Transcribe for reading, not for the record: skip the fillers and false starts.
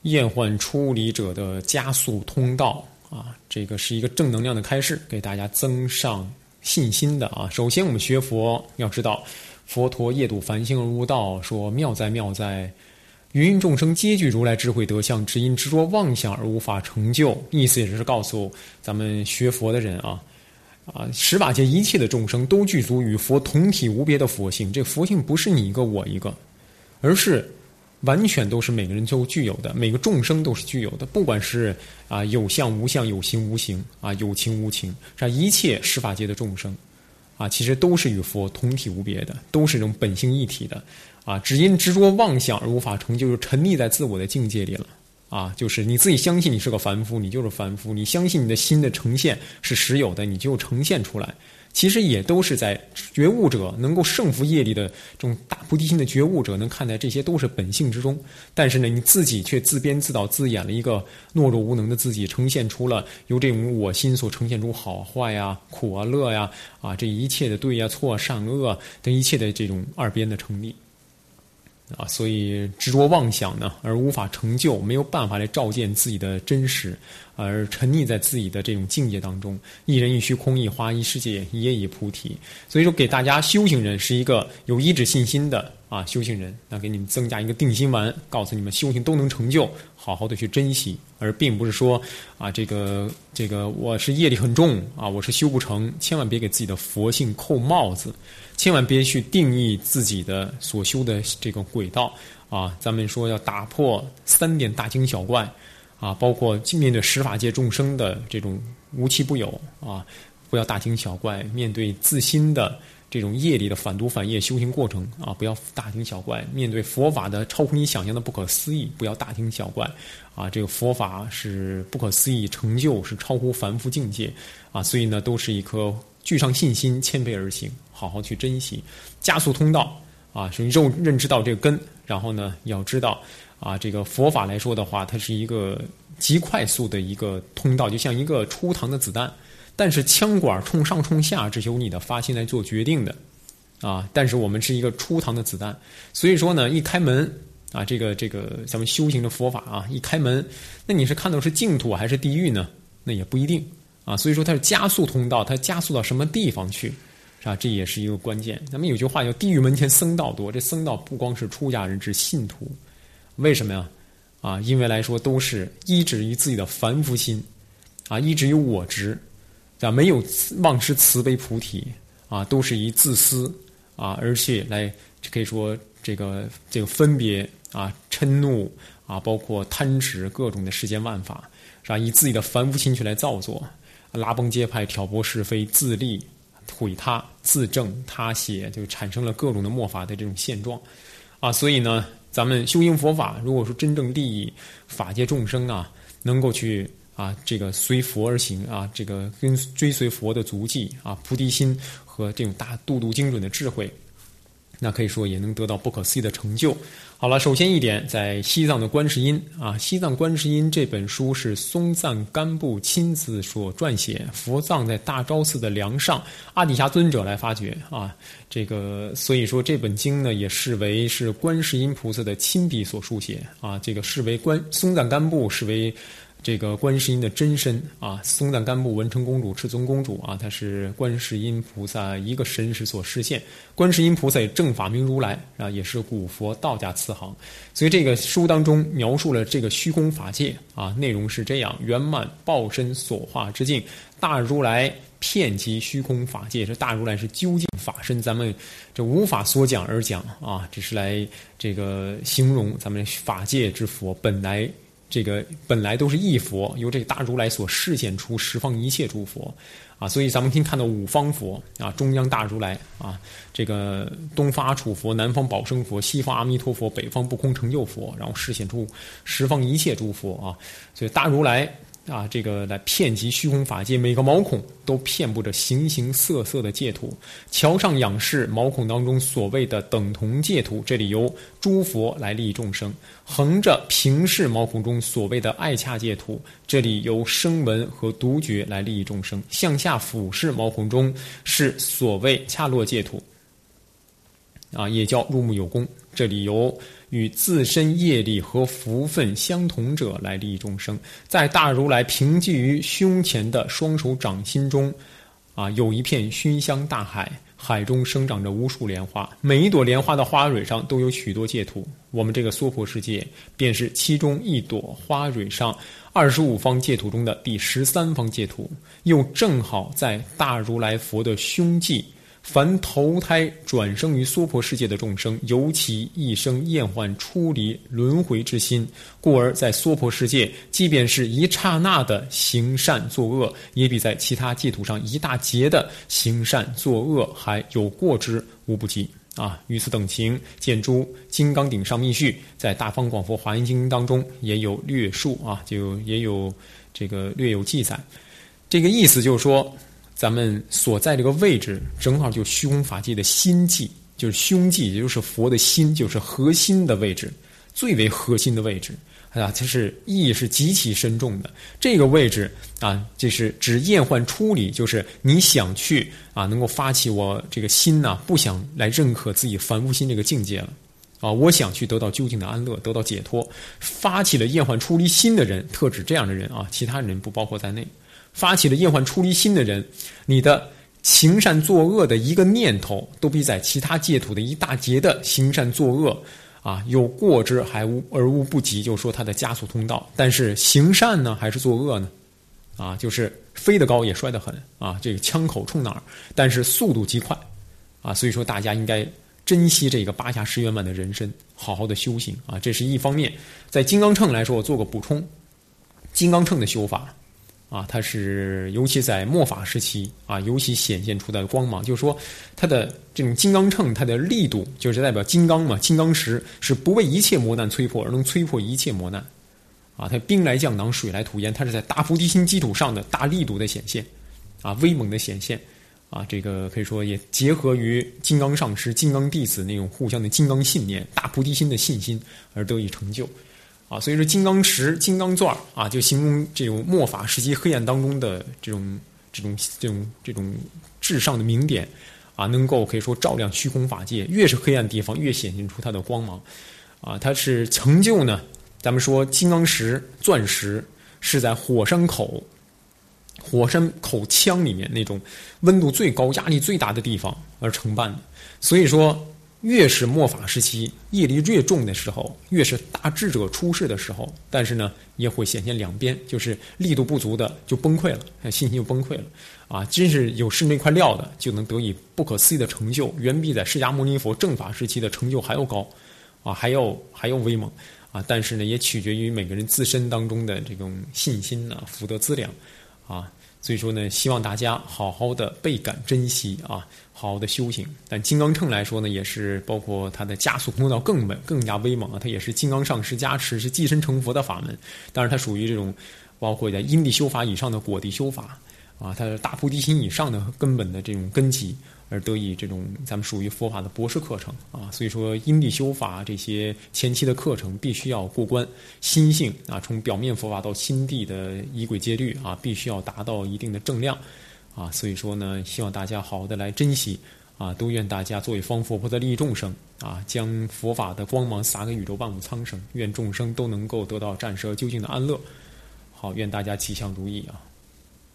厌患出离者的加速通道啊，这个是一个正能量的开示，给大家增上信心的啊。首先我们学佛要知道，佛陀夜睹凡心而悟道，说妙在妙在，芸芸众生皆具如来智慧德相，只因执着妄想而无法成就。意思也是告诉咱们学佛的人啊，十法界一切的众生都具足与佛同体无别的佛性。这个佛性不是你一个我一个，而是完全都是每个人都具有的，每个众生都是具有的，不管是有相无相，有形无形有情无情，这一切十法界的众生其实都是与佛同体无别的，都是这种本性一体的只因执着妄想而无法成就，就沉溺在自我的境界里了就是你自己相信你是个凡夫，你就是凡夫，你相信你的心的呈现是实有的，你就呈现出来。其实也都是在觉悟者能够胜服业力的这种大菩提心的觉悟者能看待这些都是本性之中，但是呢你自己却自编自导自演了一个懦弱无能的自己，呈现出了由这种我心所呈现出好坏苦乐这一切的对错善恶等一切的这种二边的成立所以执着妄想呢而无法成就，没有办法来照见自己的真实，而沉溺在自己的这种境界当中。一人一虚空，一花一世界，一叶一菩提。所以说给大家修行人是一个有依止信心的修行人，那给你们增加一个定心丸，告诉你们修行都能成就，好好的去珍惜，而并不是说这个我是业力很重我是修不成，千万别给自己的佛性扣帽子，千万别去定义自己的所修的这个轨道咱们说要打破3点大惊小怪包括面对十法界众生的这种无奇不有不要大惊小怪，面对自心的这种业力的反毒反业修行过程不要大惊小怪，面对佛法的超乎你想象的不可思议，不要大惊小怪这个佛法是不可思议，成就是超乎凡夫境界所以呢都是一颗具上信心，谦卑而行，好好去珍惜。加速通道首先认知到这个根，然后呢要知道这个佛法来说的话，它是一个极快速的一个通道，就像一个出膛的子弹，但是枪管冲上冲下这是由你的发心来做决定的但是我们是一个出膛的子弹，所以说呢一开门这个咱们修行的佛法一开门，那你是看到是净土还是地狱呢？那也不一定所以说它是加速通道，它加速到什么地方去这也是一个关键。咱们有句话叫地狱门前僧道多，这僧道不光是出家人，是信徒。为什么呀因为来说都是依止于自己的凡夫心依止于我执没有忘失慈悲菩提都是以自私而且来可以说这个分别嗔怒包括贪执各种的世间万法以自己的凡夫心去来造作，拉帮结派，挑拨是非，自利毁他，自正他邪，就产生了各种的末法的这种现状所以呢咱们修行佛法，如果说真正利益法界众生能够去这个随佛而行这个跟追随佛的足迹菩提心和这种大度精准的智慧，那可以说也能得到不可思议的成就。好了，首先一点，在西藏的观世音西藏观世音这本书是松赞干布亲自所撰写，佛藏在大昭寺的梁上，阿底峡尊者来发掘这个所以说这本经呢也视为是观世音菩萨的亲笔所书写这个视为松赞干布视为这个观世音的真身松赞干布、文成公主、赤尊公主她是观世音菩萨一个神识所示现。观世音菩萨也正法明如来也是古佛道家慈航。所以这个书当中描述了这个虚空法界内容是这样：圆满报身所化之境，大如来遍及虚空法界。这大如来是究竟法身，咱们这无法所讲而讲只是来这个形容咱们法界之佛本来都是一佛，由这个大如来所示现出十方一切诸佛所以咱们可以看到五方佛中央大如来这个东方阿处佛，南方宝生佛，西方阿弥陀佛，北方不空成就佛，然后示现出十方一切诸佛所以大如来这个来遍及虚空法界，每个毛孔都遍布着形形色色的界土。桥上仰视毛孔当中所谓的等同界土，这里由诸佛来利益众生；横着平视毛孔中所谓的爱洽界土，这里由声闻和独觉来利益众生；向下俯视毛孔中是所谓恰洛界土也叫入目有功，这里由与自身业力和福分相同者来利益众生。在大如来平踞于胸前的双手掌心中有一片熏香大海，海中生长着无数莲花，每一朵莲花的花蕊上都有许多净土。我们这个娑婆世界便是其中一朵花蕊上25方净土中的第13方净土，又正好在大如来佛的胸际。凡投胎转生于娑婆世界的众生，尤其一生厌患出离轮回之心，故而在娑婆世界，即便是一刹那的行善作恶，也比在其他净土上一大劫的行善作恶还有过之无不及于此等情，见诸金刚顶上密序在大方广佛华严经当中也有略述就也有这个略有记载。这个意思就是说，咱们所在这个位置正好就虚空法界的心际，就是胸际，也就是佛的心，就是核心的位置，最为核心的位置这是意义是极其深重的。这个位置这是指厌患出离，就是你想去能够发起我这个心不想来认可自己凡夫心这个境界了我想去得到究竟的安乐，得到解脱。发起了厌患出离心的人，特指这样的人其他人不包括在内。发起了厌患出离心的人，你的行善作恶的一个念头，都比在其他界土的一大劫的行善作恶有过之而无不及，就是说他的加速通道。但是行善呢，还是作恶呢？就是飞得高也摔得狠这个枪口冲哪儿，但是速度极快所以说大家应该珍惜这个8下10圆满的人身，好好的修行这是一方面。在金刚乘来说，我做个补充，金刚乘的修法它是尤其在末法时期尤其显现出的光芒，就是说它的这种金刚乘，它的力度就是代表金刚嘛，金刚石是不为一切磨难摧破，而能摧破一切磨难它兵来将挡，水来土掩，它是在大菩提心基础上的大力度的显现威猛的显现这个可以说也结合于金刚上师、金刚弟子那种互相的金刚信念、大菩提心的信心而得以成就所以说金刚石、金刚钻就形容这种末法时期黑暗当中的这种至上的明点能够可以说照亮虚空法界，越是黑暗地方越显现出它的光芒它是成就呢，咱们说金刚石、钻石是在火山口腔里面那种温度最高、压力最大的地方而承办的，所以说越是末法时期，业力越重的时候，越是大智者出世的时候，但是呢，也会显现两边，就是力度不足的就崩溃了，信心就崩溃了真是有是那块料的，就能得以不可思议的成就，远比在释迦牟尼佛正法时期的成就还要高还要威猛但是呢，也取决于每个人自身当中的这种信心福德资粮所以说呢，希望大家好好的倍感珍惜好好的修行。但金刚乘来说呢，也是包括它的加速通道更加威猛它也是金刚上师加持，是寄身成佛的法门。当然它属于这种包括在因地修法以上的果地修法它是大菩提心以上的根本的这种根基，而得以这种咱们属于佛法的博士课程所以说因地修法这些前期的课程必须要过关，心性从表面佛法到心地的仪轨戒律必须要达到一定的正量所以说呢，希望大家好好的来珍惜都愿大家作为方佛菩萨利益众生将佛法的光芒洒给宇宙万物苍生，愿众生都能够得到暂时究竟的安乐。好，愿大家吉祥如意